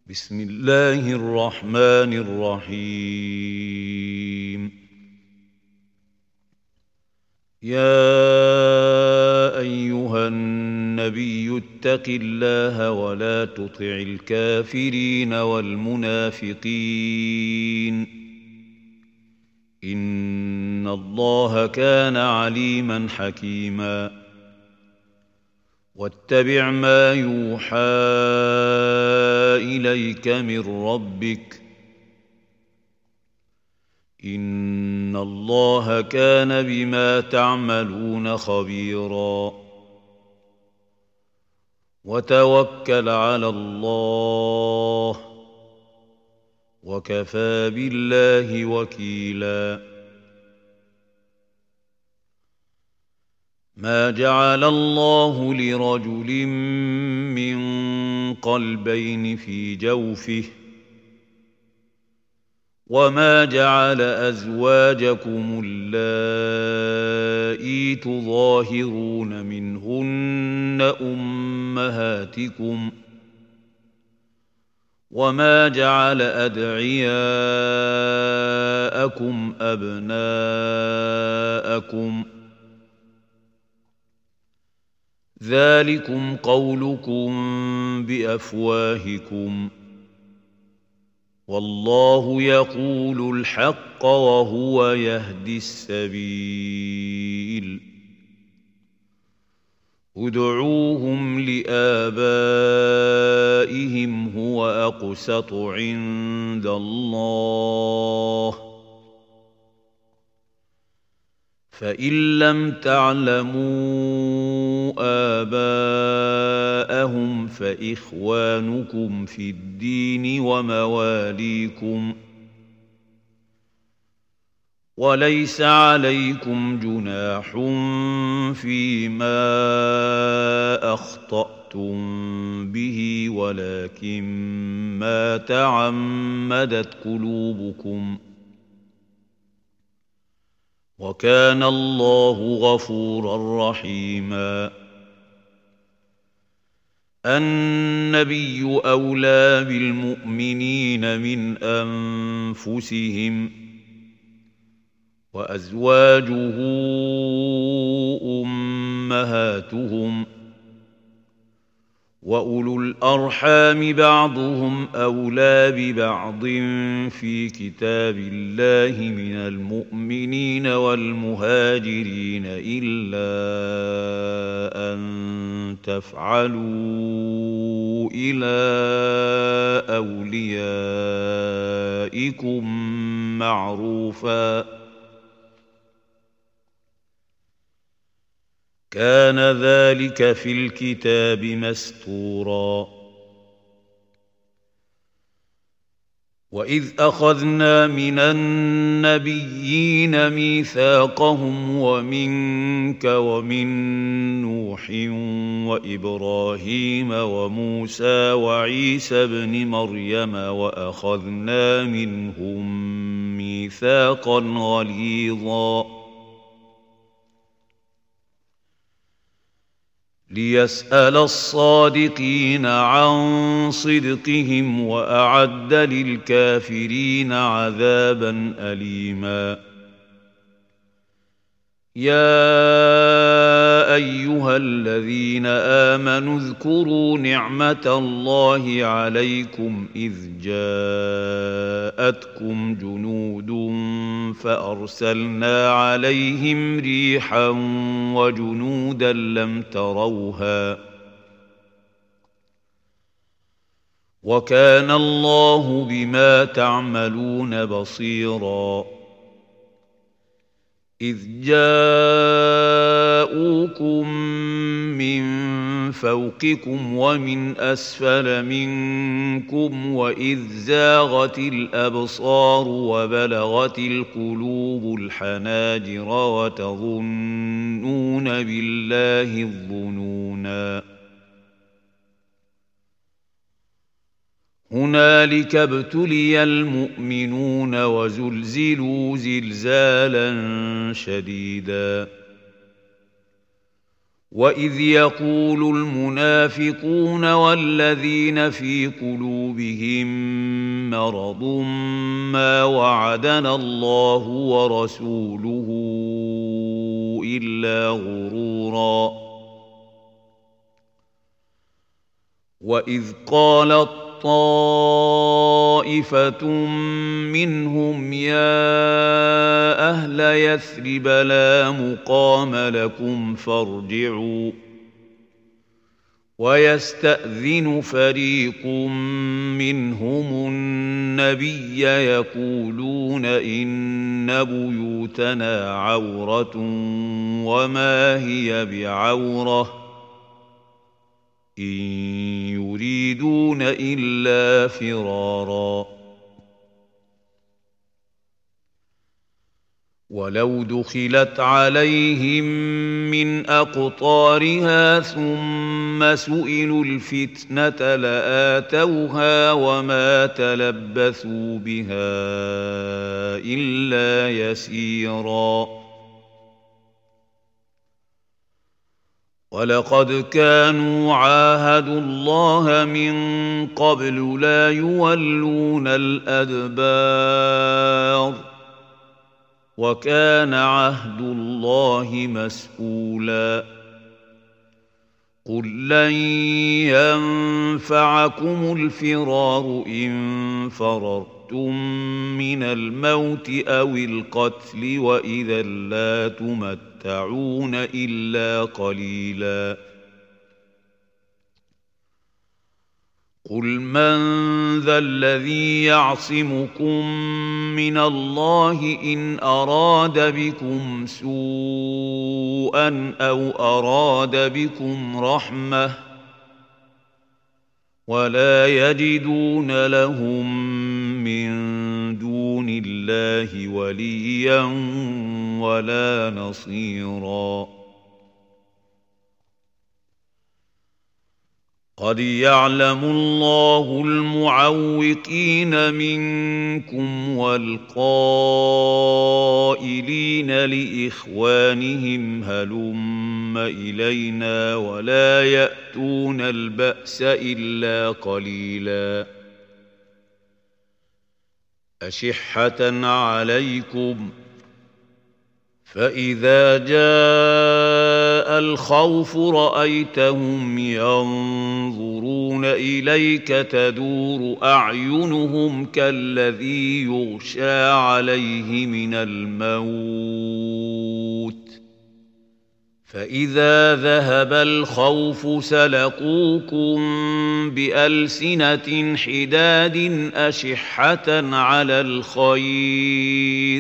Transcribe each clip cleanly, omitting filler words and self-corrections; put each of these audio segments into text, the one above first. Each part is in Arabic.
بسم الله الرحمن الرحيم. يا أيها النبي اتق الله ولا تطع الكافرين والمنافقين إن الله كان عليما حكيما. واتبع ما يوحى إليك من ربك إن الله كان بما تعملون خبيرا. وتوكل على الله وكفى بالله وكيلا. ما جعل الله لرجل من قلبين في جوفه وما جعل أزواجكم اللائي تظاهرون منهن أمهاتكم وما جعل أدعياءكم أبناءكم ذلكم قولكم بأفواهكم والله يقول الحق وهو يهدي السبيل. ادعوهم لآبائهم هو أقسط عند الله فإن لم تعلموا آباءهم فإخوانكم في الدين ومواليكم وليس عليكم جناح فيما أخطأتم به ولكن ما تعمدت قلوبكم وكان الله غفورا رحيما. النبي أولى بالمؤمنين من أنفسهم وأزواجه أمهاتهم وأولو الأرحام بعضهم أولى ببعض في كتاب الله من المؤمنين والمهاجرين إلا أن تفعلوا إلى أوليائكم معروفا كان ذلك في الكتاب مسطورا. وإذ أخذنا من النبيين ميثاقهم ومنك ومن نوح وإبراهيم وموسى وعيسى ابن مريم وأخذنا منهم ميثاقا غليظا ليسأل الصادقين عن صدقهم وأعد للكافرين عذابا أليما. يا أيها الذين آمنوا اذكروا نعمة الله عليكم إذ جاءتكم جنود فأرسلنا عليهم ريحا وجنودا لم تروها وكان الله بما تعملون بصيرا. إذ جاءوكم من فوقكم ومن أسفل منكم وإذ زاغت الأبصار وبلغت القلوب الحناجر وتظنون بالله الظنونا هنالك ابتلي المؤمنون وزلزلوا زلزالا شديدا وإذ يقول المنافقون والذين في قلوبهم مرض ما وعدنا الله ورسوله إلا غرورا وإذ قالت طائفة منهم يا أهل يثرب لا مقام لكم فارجعوا ويستأذن فريق منهم النبي يقولون إن بيوتنا عورة وما هي بعورة إن يريدون إلا فرارا ولو دخلت عليهم من أقطارها ثم سئلوا الفتنة لآتوها وما تلبثوا بها إلا يسيرا ولقد كانوا عاهدوا الله من قبل لا يولون الأدبار وكان عهد الله مسؤولا قل لن ينفعكم الفرار إن فررتم من الموت أو القتل وإذا لا تمتعون إلا قليلا قل من ذا الذي يعصمكم من الله إن أراد بكم سوءا أو أراد بكم رحمة ولا يجدون لهم من دون الله وليا ولا نصيرا قد يعلم الله المعوقين منكم والقائلين لإخوانهم هلم إلينا ولا يأتون البأس إلا قليلا أشحة عليكم فإذا جاء الخوف رأيتهم ينظرون إليك تدور أعينهم كالذي يغشى عليه من الموت فإذا ذهب الخوف سلقوكم بألسنة حداد أشحة على الخير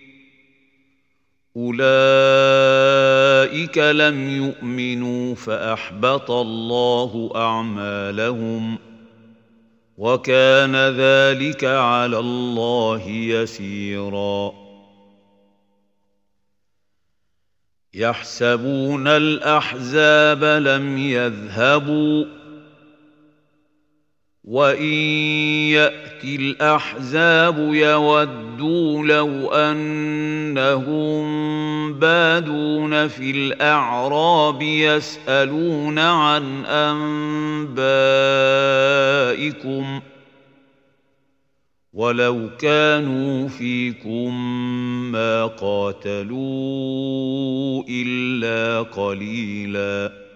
أولئك لم يؤمنوا فأحبط الله أعمالهم وكان ذلك على الله يسيرا يحسبون الأحزاب لم يذهبوا وإن يأتي الأحزاب يودوا لو أنهم بادون في الأعراب يسألون عن أنبائكم ولو كانوا فيكم ما قاتلوا إلا قليلاً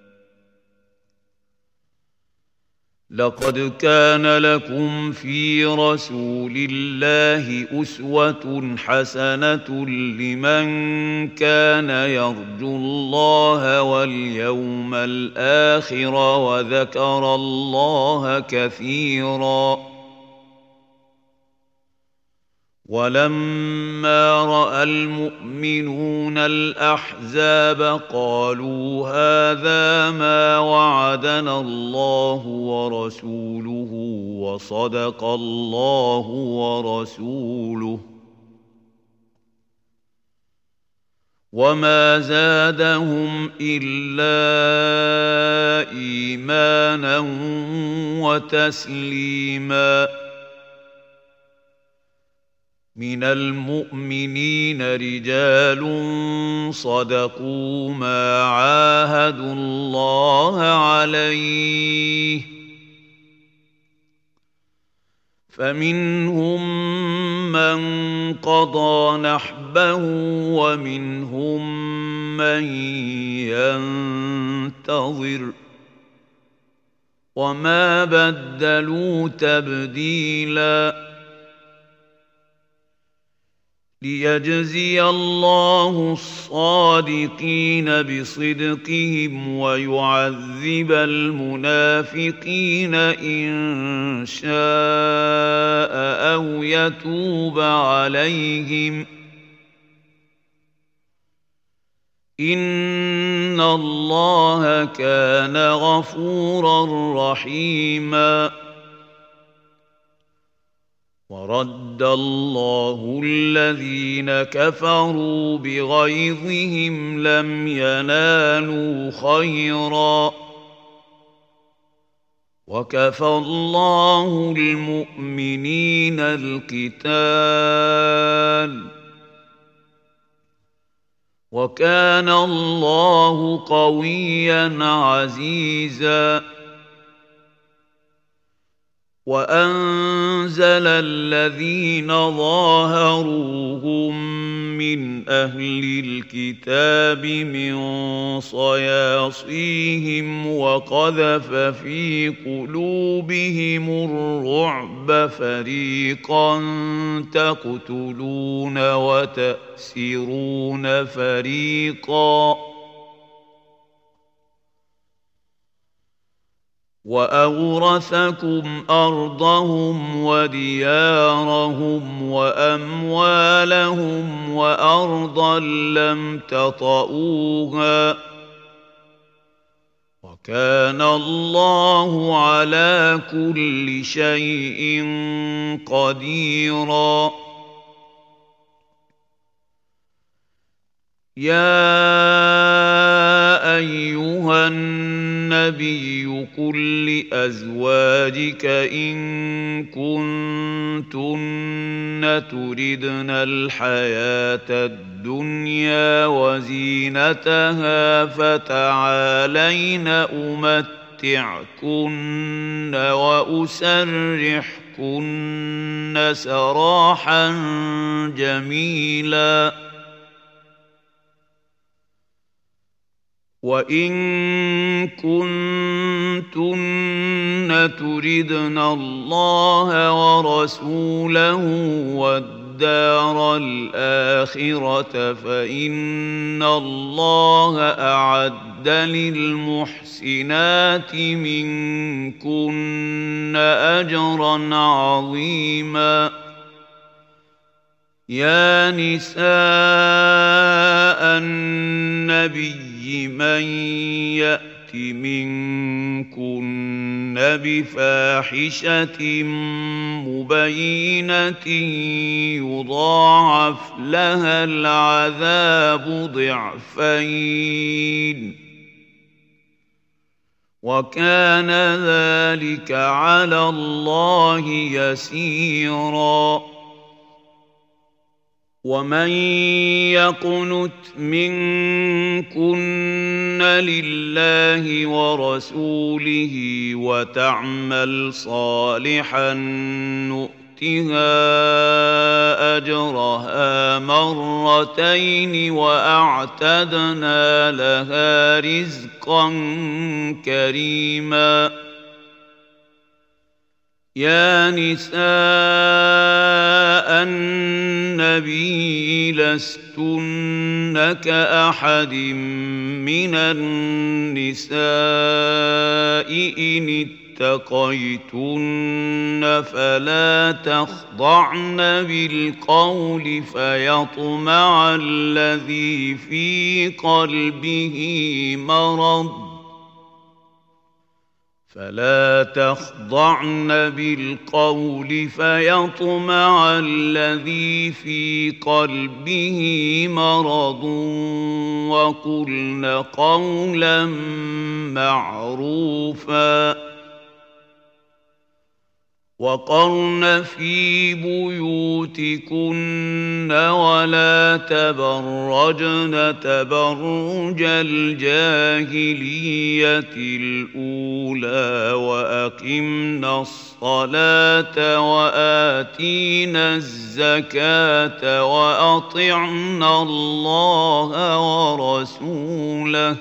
لقد كان لكم في رسول الله أسوة حسنة لمن كان يرجو الله واليوم الآخر وذكر الله كثيرا ولما رأى المؤمنون الأحزاب قالوا هذا ما وعدنا الله ورسوله وصدق الله ورسوله وما زادهم إلا إيمانا وتسليما من المؤمنين رجال صدقوا ما عاهدوا الله عليه فمنهم من قضى نحبه ومنهم من ينتظر وما بدلوا تبديلا ليجزي الله الصادقين بصدقهم ويعذب المنافقين إن شاء أو يتوب عليهم إن الله كان غفورا رحيما ورد الله الذين كفروا بغيظهم لم ينالوا خيرا وكفى الله المؤمنين القتال وكان الله قويا عزيزا وأنزل الذين ظاهروهم من أهل الكتاب من صياصيهم وقذف في قلوبهم الرعب فريقا تقتلون وتأسرون فريقا وأورثكم أرضهم وديارهم وأموالهم وأرضا لم تطئوها وكان الله على كل شيء قديرا يا أيها النبي قل لأزواجك إن كنتن تردن الحياة الدنيا وزينتها فتعالين أمتعكن وأسرحكن سراحا جميلا وإن كنتن تردن الله ورسوله والدار الآخرة فإن الله أعد للمحسنات منكن أجرا عظيما يا نساء النبي من يأت منكن بفاحشة مبينة يضاعف لها العذاب ضعفين وكان ذلك على الله يسيرا ومن يقنت منكن لله ورسوله وتعمل صالحا نؤتها أجرها مرتين وأعتدنا لها رزقا كريما يا نساء النبي لستن كأحد من النساء إن اتقيتن فلا تخضعن بالقول فيطمع الذي في قلبه مرض فلا تخضعن بالقول فيطمع الذي في قلبه مرض وقلن قولا معروفا وقرن في بيوتكن ولا تبرجن تبرج الجاهلية الأولى وأقمنا الصلاة وآتينا الزكاة وأطعنا الله ورسوله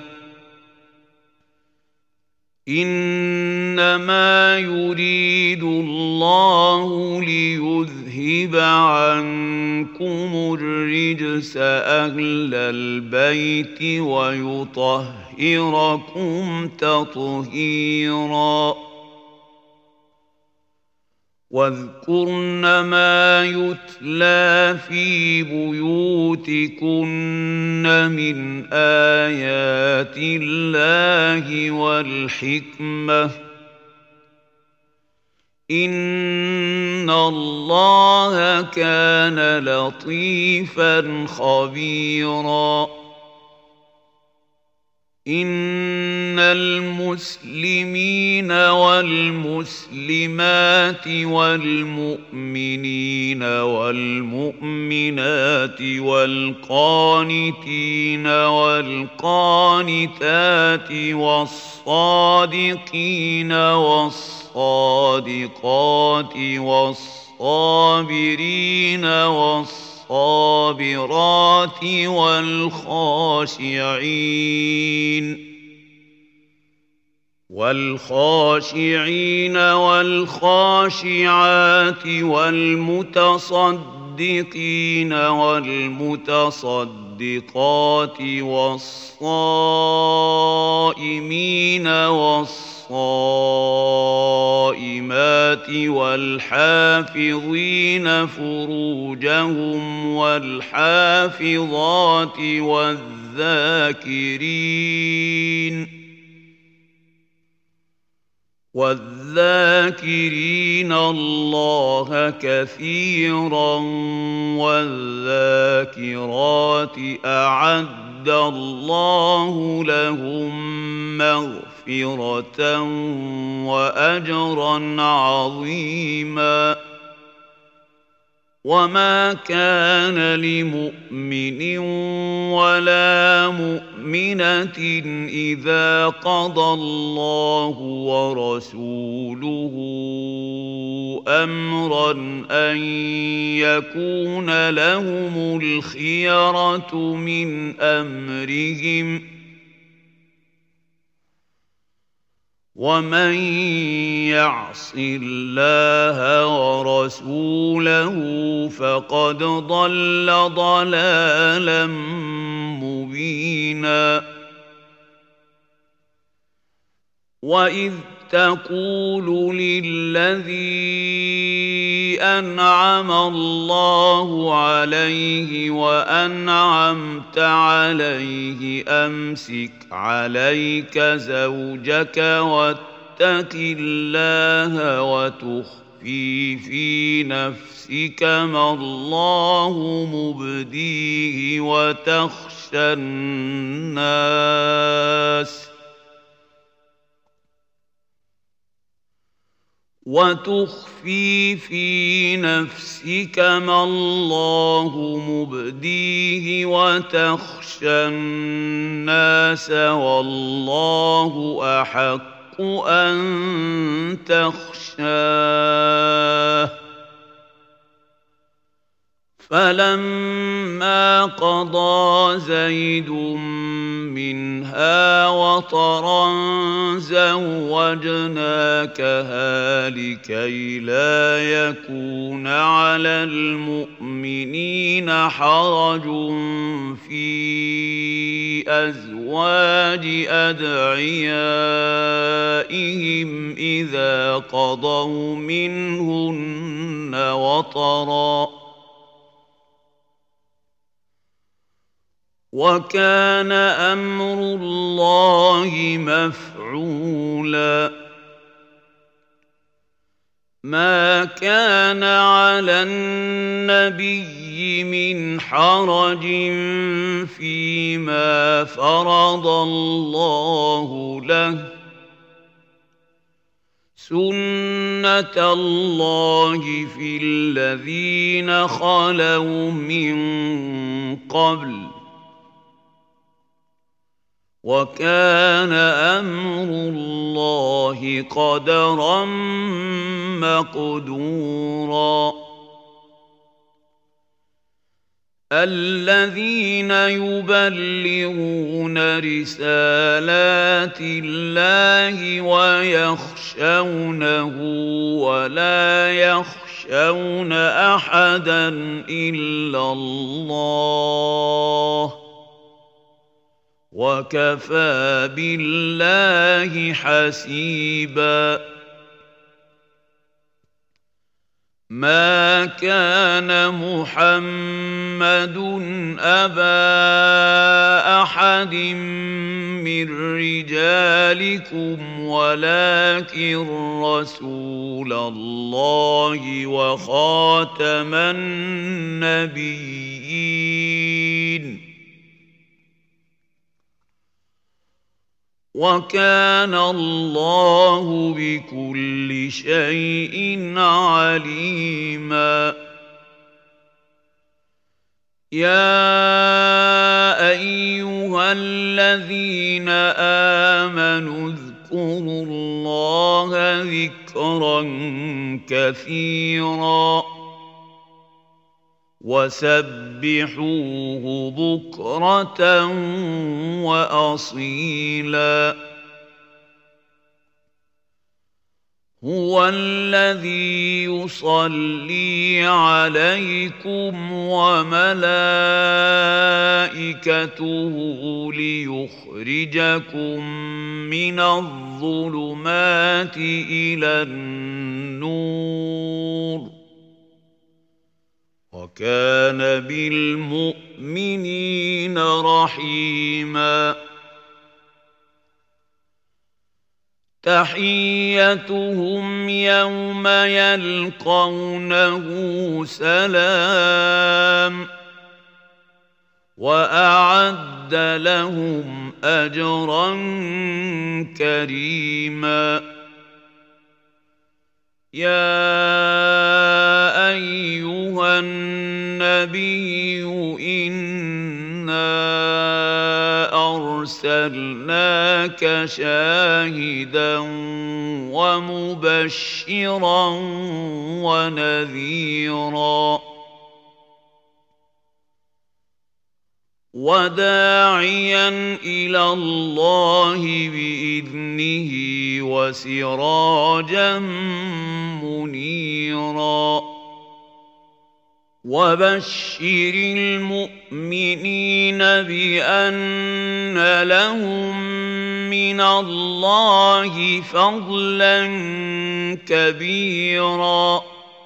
إنما يريد الله ليذهب عنكم الرجس أهل البيت ويطهركم تطهيرا واذكرن ما يتلى في بيوتكن من آيات الله والحكمة إن الله كان لطيفا خبيرا إن المسلمين والمسلمات والمؤمنين والمؤمنات والقانتين والقانتات والصادقين والصادقات والصابرين والصابرات والخاشعين والخاشعات والمتصدقين والمتصدقات والصائمين والصائمات والحافظين فروجهم والحافظات والذاكرين الله كثيرا والذاكرات أعد الله لهم مغفرة وأجرا عظيما وما كان لمؤمن ولا مؤمنة إذا قضى الله ورسوله أمرا أن يكون لهم الخيرة من أمرهم ومن يعص الله ورسوله فقد ضل ضلالا مبينا وإذ تقول للذي أنعم الله عليه وأنعمت عليه أمسك عليك زوجك واتق الله وتخفي في نفسك ما الله مبديه وتخفي في نفسك ما الله مبديه وتخشى الناس والله أحق أن تخشاه فلما قضى زيد منها وطرا زوجناكها لكي لا يكون على المؤمنين حرج في أزواج أدعيائهم إذا قضوا منهن وطرا وكان أمر الله مفعولا ما كان على النبي من حرج فيما فرض الله له سُنَّةَ اللَّهِ فِي الَّذِينَ خَلَوْا مِن قَبْلُ ۚ وَكَانَ أَمْرُ اللَّهِ قَدَرًا مَّقْدُورًا الَّذِينَ يُبَلِّغُونَ رِسَالَاتِ اللَّهِ وَيَخْشَوْنَهُ وَلَا يَخْشَوْنَ أَحَدًا إِلَّا اللَّهَ ۗ وَكَفَىٰ بِاللَّهِ حَسِيبًا مَا كَانَ مُحَمَّدٌ أَبَا أَحَدٍ مِّن رِّجَالِكُمْ وَلَٰكِن رَّسُولَ اللَّهِ وَخَاتَمَ النَّبِيِّينَ وَكَانَ اللَّهُ بِكُلِّ شَيْءٍ عَلِيمًا يَا أَيُّهَا الَّذِينَ آمَنُوا اذْكُرُوا اللَّهَ ذِكْرًا كَثِيرًا وَسَبِّحُوهُ بُكْرَةً وَأَصِيلًا هُوَ الَّذِي يُصَلِّي عَلَيْكُمْ وَمَلَائِكَتُهُ لِيُخْرِجَكُم مِّنَ الظُّلُمَاتِ إِلَى النُّورِ ۚ وَكَانَ بِالْمُؤْمِنِينَ رَحِيمًا تَحِيَّتُهُمْ يَوْمَ يَلْقَوْنَهُ سَلَامٌ ۚ وَأَعَدَّ لَهُمْ أَجْرًا كَرِيمًا يَا أَيُّهَا النَّبِيُّ إِنَّا أَرْسَلْنَاكَ شَاهِدًا وَمُبَشِّرًا وَنَذِيرًا وَدَاعِيًا إِلَى اللَّهِ بِإِذْنِهِ وَسِرَاجًا مُّنِيرًا وَبَشِّرِ الْمُؤْمِنِينَ بِأَنَّ لَهُم مِّنَ اللَّهِ فَضْلًا كَبِيرًا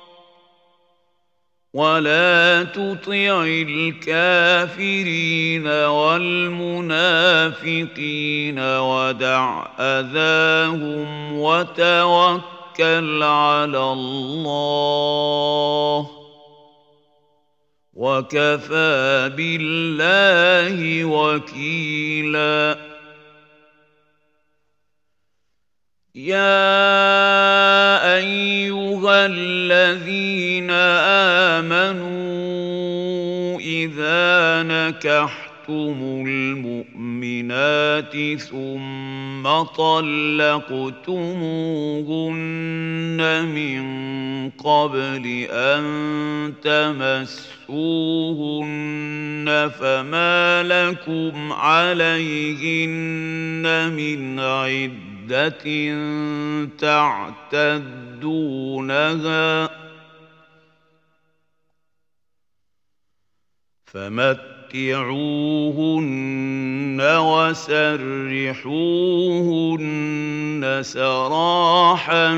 وَلَا تُطِعِ الْكَافِرِينَ وَالْمُنَافِقِينَ وَدَعْ أَذَاهُمْ وَتَوَكَّلْ عَلَى اللَّهِ ۚ وَكَفَىٰ بِاللَّهِ وَكِيلًا يَا أَيُّهَا الَّذِينَ آمَنُوا إِذَا نَكَحْتُمُ الْمُؤْمِنَاتِ ثُمَّ طَلَّقْتُمُوهُنَّ مِن قَبْلِ أَن تَمَسُّوهُنَّ فَمَا لَكُمْ عَلَيْهِنَّ مِنْ عِدَّةٍ تعتدونها فمتعوهن وسرحوهن سراحا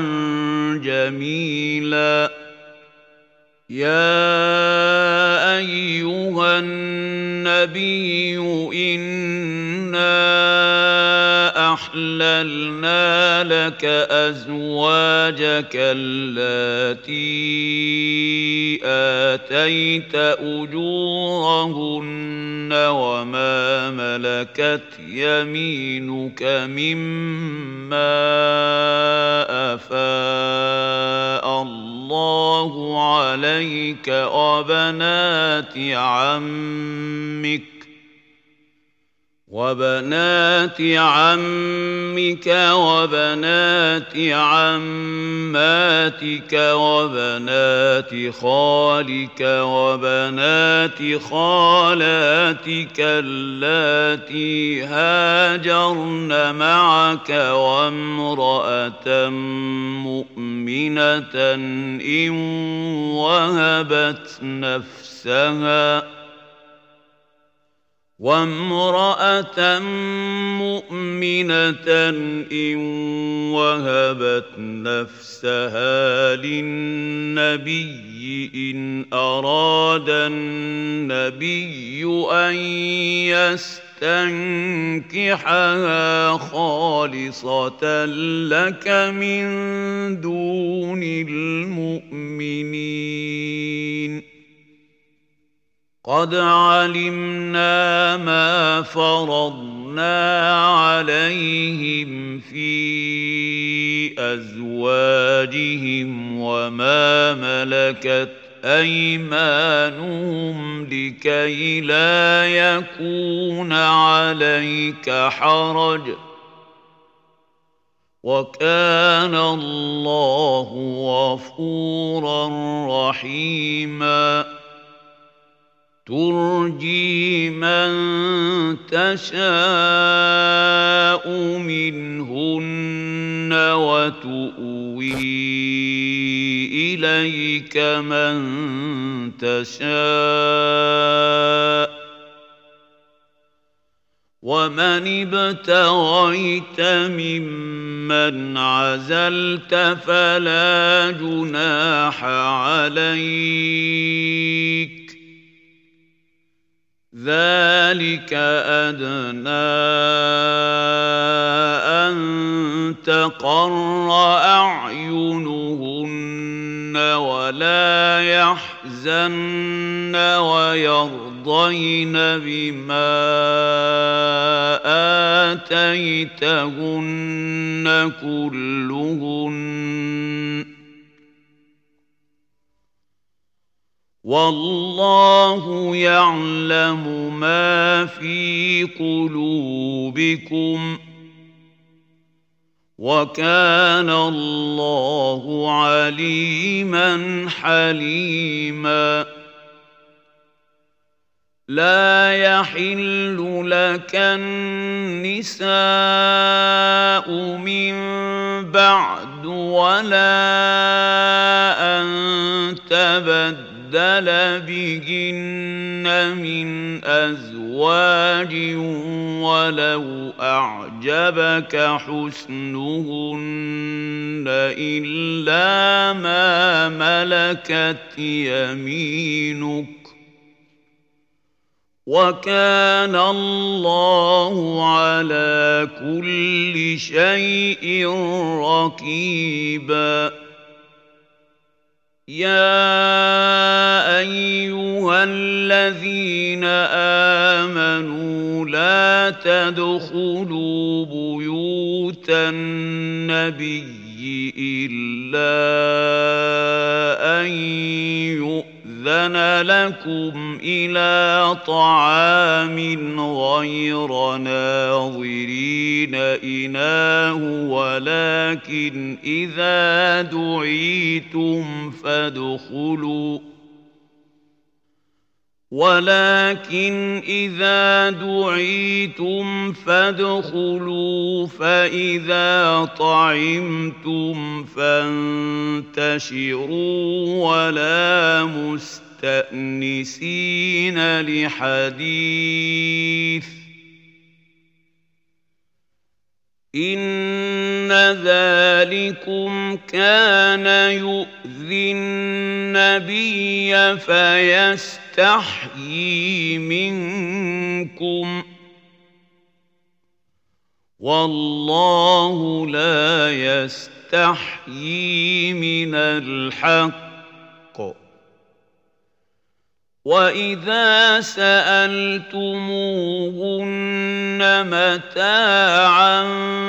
جميلا يا أيها النبي إنا أحللنا لك أزواجك اللاتي آتيت أجورهن وما ملكت يمينك مما أفاء الله عليك وبنات عمك وبنات عماتك وبنات خالك وبنات خالاتك اللاتي هاجرن معك وامرأة مؤمنة إن وهبت نفسها للنبي إن أراد النبي أن يستنكحها خالصة لك من دون المؤمنين. قد علمنا ما فرضنا عليهم في أزواجهم وما ملكت أيمانهم لكي لا يكون عليك حرج وكان الله غفورا رحيما. ترجي من تشاء منهن وتؤوي إليك من تشاء ومن ابتغيت ممن عزلت فلا جناح عليك ذلك أدنى أن تقر أعينهن ولا يحزن ويرضين بما آتيتهن كلهن والله يعلم ما في قلوبكم وكان الله عليما حليما. لا يحل لك النساء من بعد ولا أن تبدل بهن من أزواج ولو أعجبك حسنهن إلا ما ملكت يمينك وكان الله على كل شيء رقيبا. يا أيها الذين آمنوا لا تدخلوا بيوت النبي إلا أن يؤذن لكم إلى طعام غير ناظرين إناه ولكن إذا دعيتم فادخلوا فإذا طعمتم فانتشروا ولا مستأنسين لحديث إن ذلكم كان يؤذي النبي فيستحيي منكم والله لا يستحيي من الحق وَإِذَا سَأَلْتُمُوهُنَّ مَتَاعًا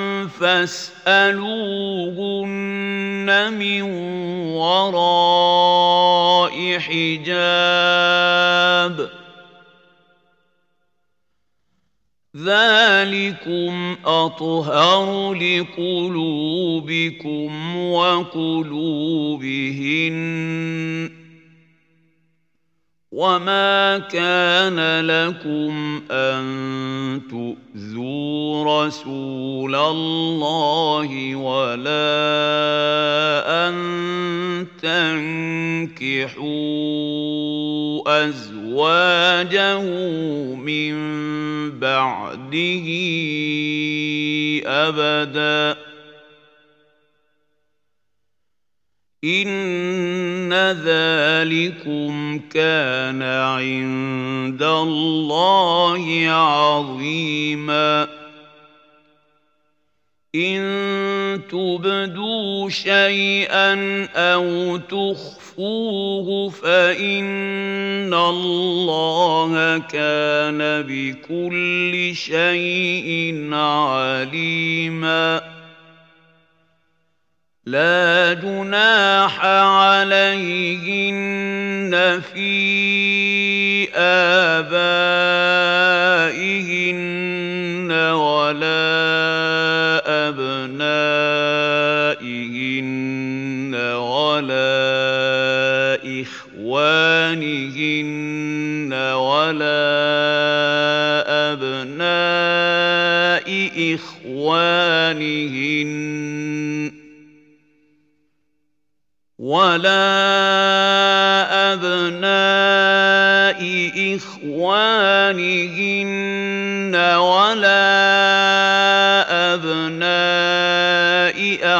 فَاسْأَلُوهُنَّ مِنْ وَرَاءِ حِجَابٍ ذَلِكُمْ أَطْهَرُ لِقُلُوبِكُمْ وَقُلُوبِهِنَّ وَمَا كَانَ لَكُمْ أَن تُؤْذُوا رَسُولَ اللَّهِ وَلَا أَن تَنكِحُوا أَزْوَاجَهُ مِن بَعْدِهِ أَبَدًا إِنَّ ذَلِكُمْ كَانَ عِندَ اللَّهِ عَظِيمًا إِن تُبْدُوا شَيْئًا أَوْ تُخْفُوهُ فَإِنَّ اللَّهَ كَانَ بِكُلِّ شَيْءٍ عَلِيمًا لَا جُنَاحَ عَلَيْهِنَّ فِي آبَائِهِنَّ وَلَا أَبْنَائِهِنَّ وَلَا إِخْوَانِهِنَّ وَلَا أَبْنَاءِ إِخْوَانِهِنَّ وَلَا أَبْنَاءِ إِخْوَانِهِنَّ وَلَا أَبْنَاءِ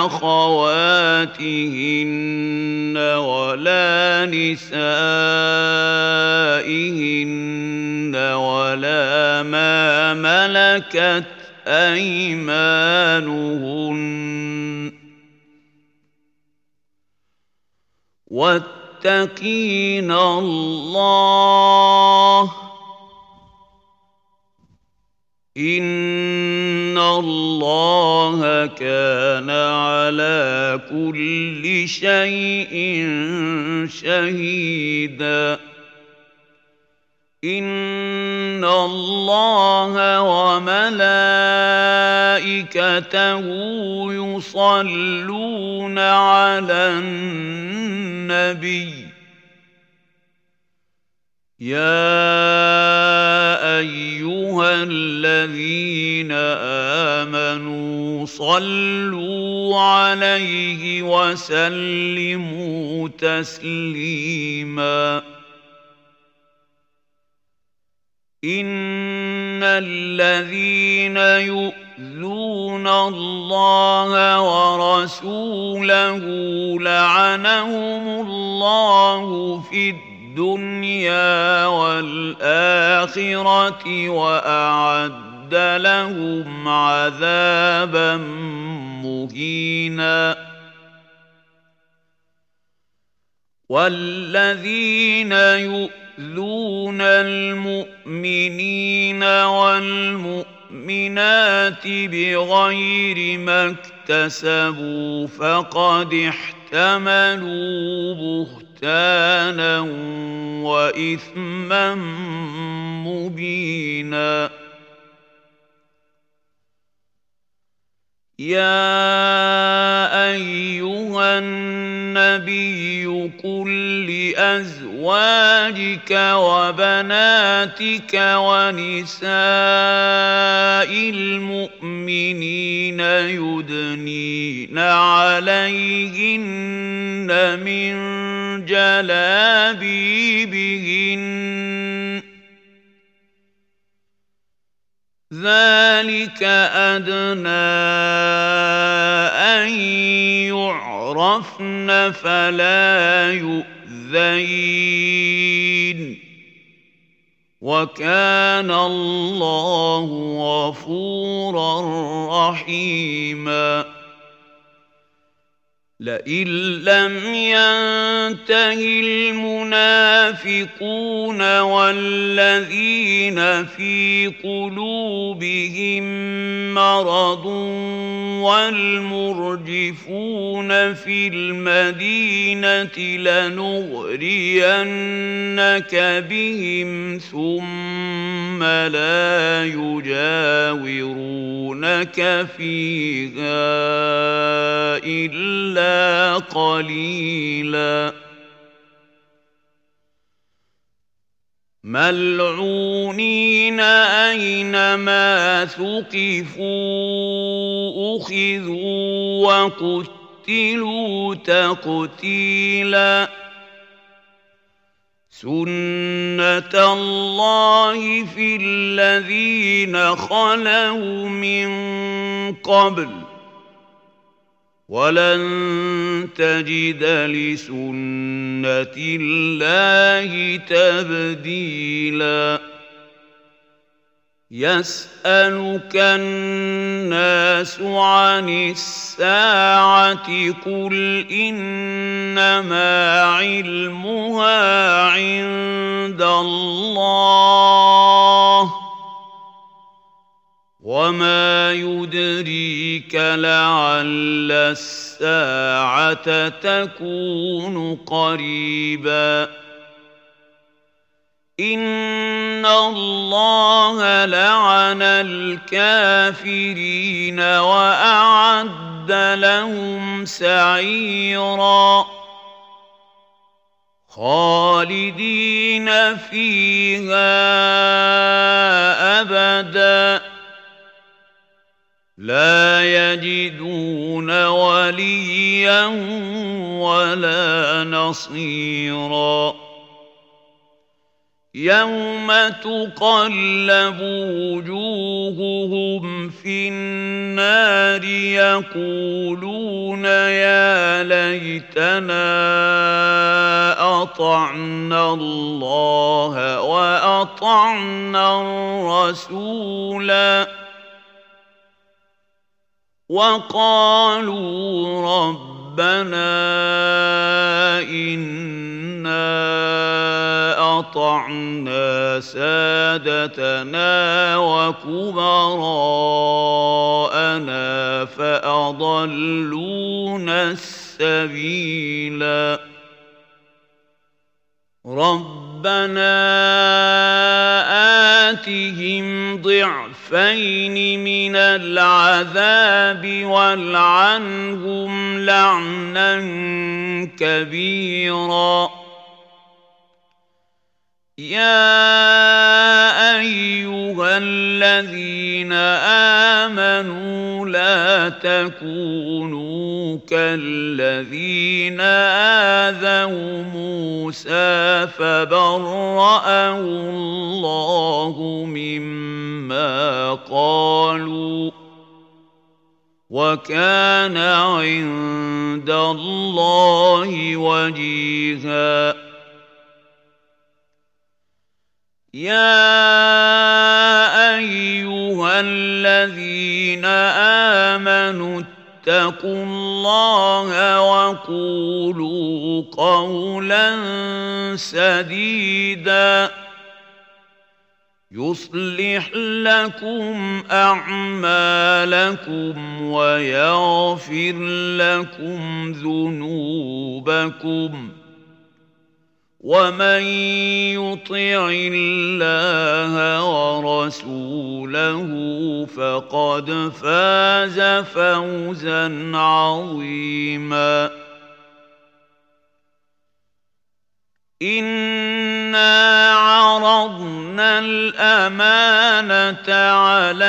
أَخَوَاتِهِنَّ وَلَا نِسَائِهِنَّ وَلَا مَا مَلَكَتْ أَيْمَانُهُنَّ وَاتَّقِينَ اللَّهَ إِنَّ اللَّهَ كَانَ عَلَى كُلِّ شَيْءٍ شَهِيدًا إِنَّ اللَّهَ وَمَلَائِكَتَهُ يُصَلُّونَ عَلَى النَّبِيِّ يَا أَيُّهَا الَّذِينَ آمَنُوا صَلُّوا عَلَيْهِ وَسَلِّمُوا تَسْلِيمًا إِنَّ الَّذِينَ يُؤْذُونَ اللَّهَ وَرَسُولَهُ لَعَنَهُمُ اللَّهُ فِي الدُّنْيَا وَالْآخِرَةِ وَأَعَدَّ لَهُمْ عَذَابًا مُهِينًا وَالَّذِينَ يُؤْذُونَ الْمُؤْمِنِينَ وَالْمُؤْمِنَاتِ بِغَيْرِ مَا اكْتَسَبُوا فَقَدِ احْتَمَلُوا بُهْتَانًا وَإِثْمًا مُّبِينًا يَا أَيُّهَا النَّبِيُّ قُل لِّأَزْوَاجِكَ وَبَنَاتِكَ وَنِسَاءِ الْمُؤْمِنِينَ يُدْنِينَ عَلَيْهِنَّ مِن جَلَابِيبِهِنَّ ذَلِكَ أَدْنَىٰ أَن يُعْرَفْنَ فَلَا يُؤْذَيْنَ وَكَانَ اللَّهُ غَفُورًا رَّحِيمًا لئن لم ينته المنافقون والذين في قلوبهم مرض والمرجفون في المدينة لنغرينك بهم ثم لا يجاورونك فيها إلا قليلا ملعونين أينما ثقفوا أخذوا وقتلوا تقتيلا سنة الله في الذين خلوا من قبل ولن تجد لسنة الله تبديلا يسألك الناس عن الساعة قل إنما علمها عند الله وما يدريك لعل الساعة تكون قريبا إن الله لعن الكافرين وأعد لهم سعيرا خالدين فيها أبدا لا يجدون وليا ولا نصيرا يوم تقلب وجوههم في النار يقولون يا ليتنا أطعنا الله وأطعنا الرسولا وقالوا ربنا إنا أطعنا سادتنا وكبراءنا فأضلونا السبيلا ربنا آتهم ضعفين من العذاب والعنهم لعنا كبيرا يا أيها الذين آمنوا لا تكونوا كالذين آذوا موسى فبرأه الله مما قالوا وكان عند الله وجيها يا أيها الذين آمنوا اتقوا الله وقولوا قولا سديدا يصلح لكم أعمالكم ويغفر لكم ذنوبكم ومن يطع الله ورسوله فقد فاز فوزا عظيما إنا عرضنا الأمانة على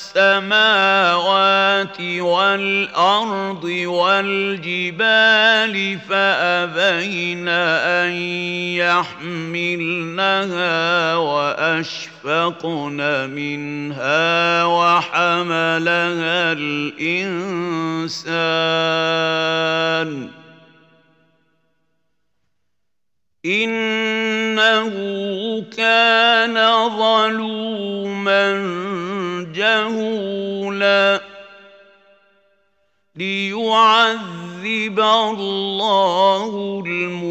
السماوات والأرض والجبال فأبين أن يحملنها وأشفقن منها وحملها الإنسان إنه كان ظلوما جهولا ليعذب الله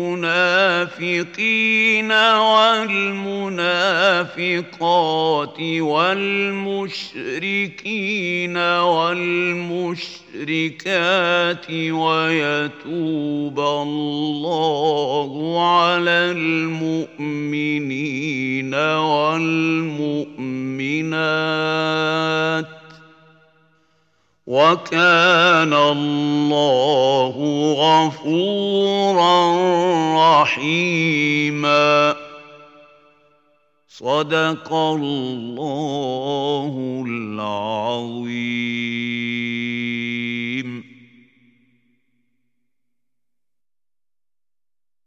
المنافقين والمنافقات والمشركين والمشركات ويتوب الله على المؤمنين والمؤمنات وكان الله غفورا رحيما. صدق الله العظيم.